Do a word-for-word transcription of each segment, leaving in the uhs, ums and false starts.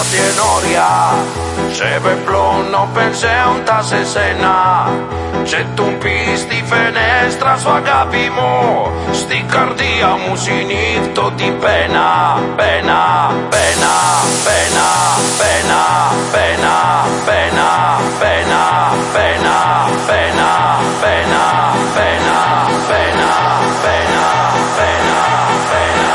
noria. Se pe plon non penseam ta se sena. C'è tu pisti fenestra svagabimo. Sti cardia musinito di pena. Pena, pena, pena, pena, pena, pena, pena, pena, pena, pena, pena, pena, pena, pena, pena,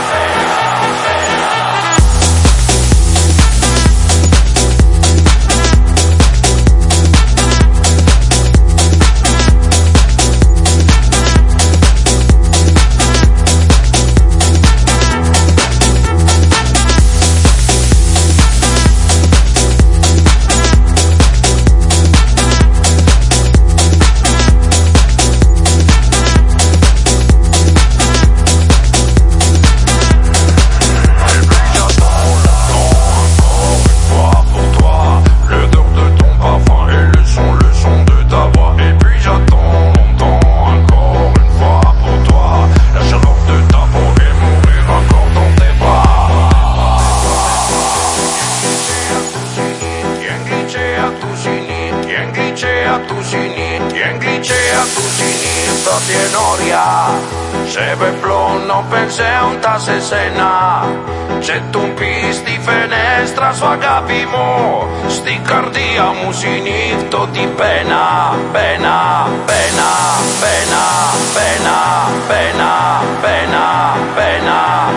noria. Se pe plon non penseam ta se sena. C'è tu pisti fenestra svagabimo. Sti cardia musinito di pena. Pena, pena, pena, pena, pena, pena, pena.